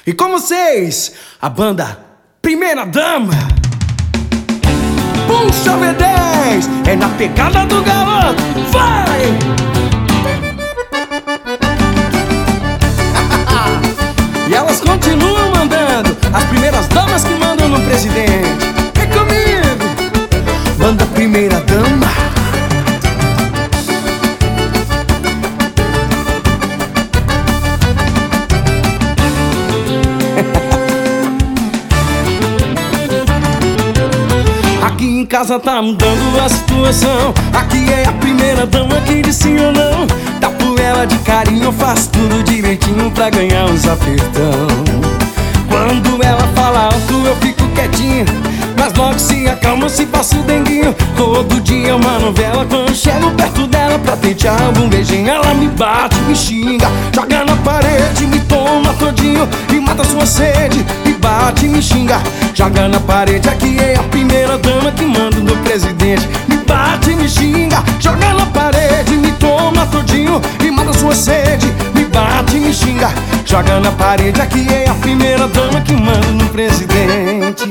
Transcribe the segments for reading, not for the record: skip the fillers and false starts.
E com vocês, a banda Primeira Dama. Puxa V10, é na pegada do garoto, vai! E elas continuam mandando, as primeiras damas que mandam no presidente. É comigo, banda Primeira Dama. Aqui em casa tá mudando a situação. Aqui é a primeira dama que diz sim ou não. Tapo ela de carinho, eu faço tudo direitinho pra ganhar uns apertão. Quando ela fala alto eu fico quietinho, mas logo se acalma, se passa o denguinho. Todo dia é uma novela, quando chego perto dela pra tentar algum beijinho, ela me bate, me xinga, joga na parede, me toma todinho e mata sua sede. Me bate, me xinga, joga na parede. Aqui é a primeira dama que manda no presidente. Me bate, me xinga, joga na parede, me toma todinho e mata sua sede. Me bate, me xinga, joga na parede. Aqui é a primeira dama que manda no presidente.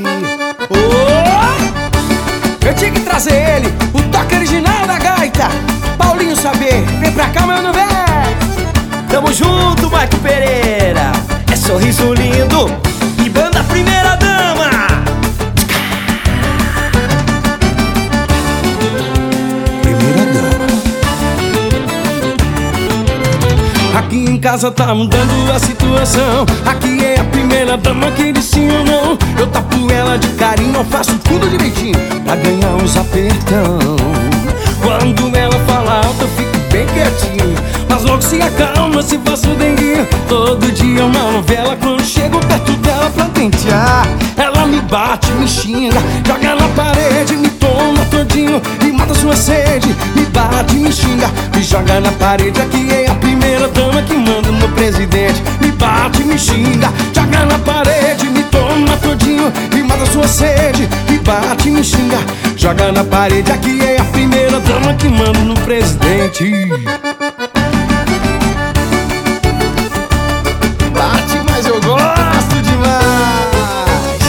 Oh! Eu tinha que trazer ele, o toque original da gaita, Paulinho Saber. Vem pra cá, meu velho. Tamo junto, Marco Pereira. É sorriso lindo e banda Primeira Dama. Primeira Dama. Aqui em casa tá mudando a situação. Aqui é a primeira dama que diz sim ou não. Eu tapo ela de carinho, eu faço tudo direitinho pra ganhar uns apertão. Quando ela fala alto eu fico bem quietinho, mas logo se acalma, se passa o denguinho. Todo dia é uma novela, quando chego perto dela pra tentear, ela me bate, me xinga, joga na parede, me toma todinho e mata sua sede. Me bate, me xinga, me joga na parede. Aqui é a primeira dama que manda no presidente. Me bate, me xinga, joga na parede, me toma todinho e mata sua sede. Me bate, me xinga, joga na parede. Aqui é a primeira dama que manda no presidente. Bate, mas eu gosto demais.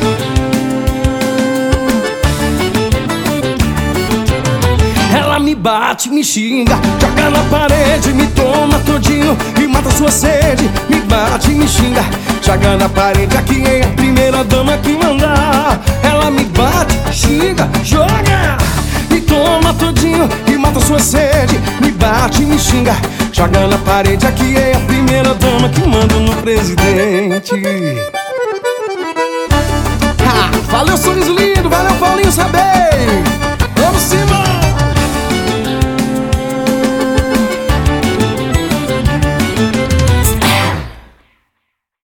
Ela me bate, me xinga, joga na parede, me toma todinho e mata sua sede. Me bate, me xinga, joga na parede. Aqui é a primeira dama que manda. Ela me bate, xinga, joga, me toma todinho e mata sua sede. Me bate, me xinga, joga na parede. Aqui é a primeira dama que manda no presidente. Valeu, sorriso lindo.